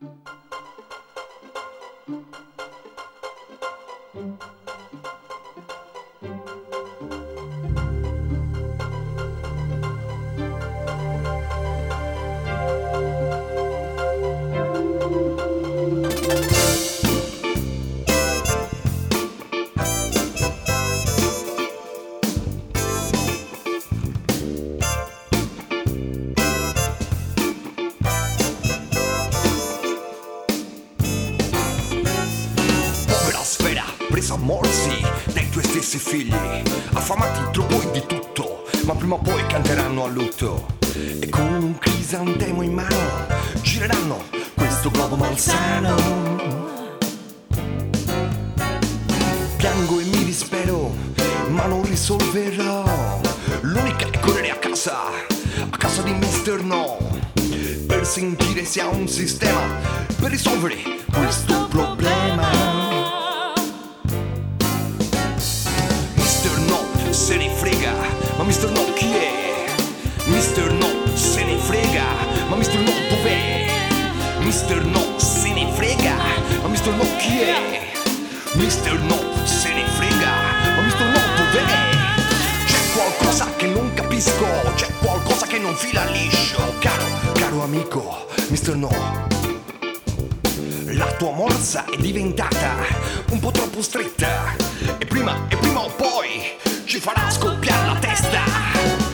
Presa a morsi dai tuoi stessi figli, affamati troppo di tutto, ma prima o poi canteranno a lutto. E con un crisantemo in mano gireranno questo globo malsano. Piango e mi dispero, ma non risolverò. L'unica è correre a casa di Mr. No, per sentire se ha un sistema per risolvere questo problema. Se ne frega, ma Mr. No chi è? Mr. No se ne frega, ma Mr. No dov'è? Mr. No se ne frega, ma Mr. No chi è? Mr. No se ne frega, ma Mr. No dov'è? C'è qualcosa che non capisco, c'è qualcosa che non fila liscio. Caro amico, Mr. No, la tua morsa è diventata un po' troppo stretta, e prima o poi ci farà scoppiare la testa.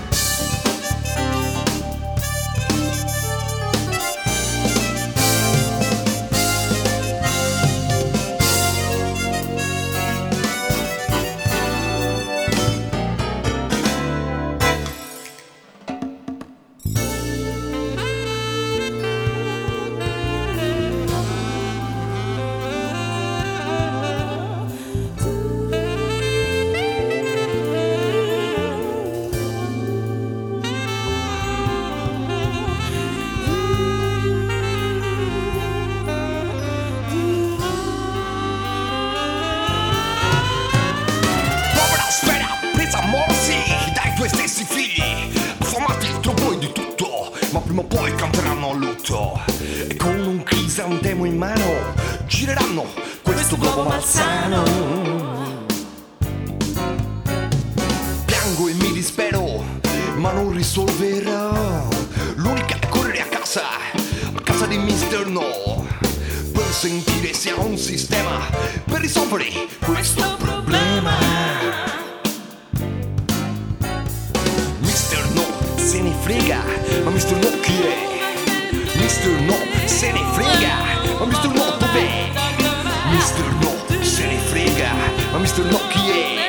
Tuoi stessi figli, affamati troppo di tutto, ma prima o poi canteranno a lutto. E con un crisantemo in mano gireranno questo globo malsano. Piango e mi dispero, ma non risolverò. L'unica è correre a casa di Mr. No, per sentire se ha un sistema per risolvere questo problema. Se ne frega, ma Mr. No chi è? Mr. No se ne frega, ma Mr. No dov'è? Mr. No se ne frega, ma Mr. No chi è?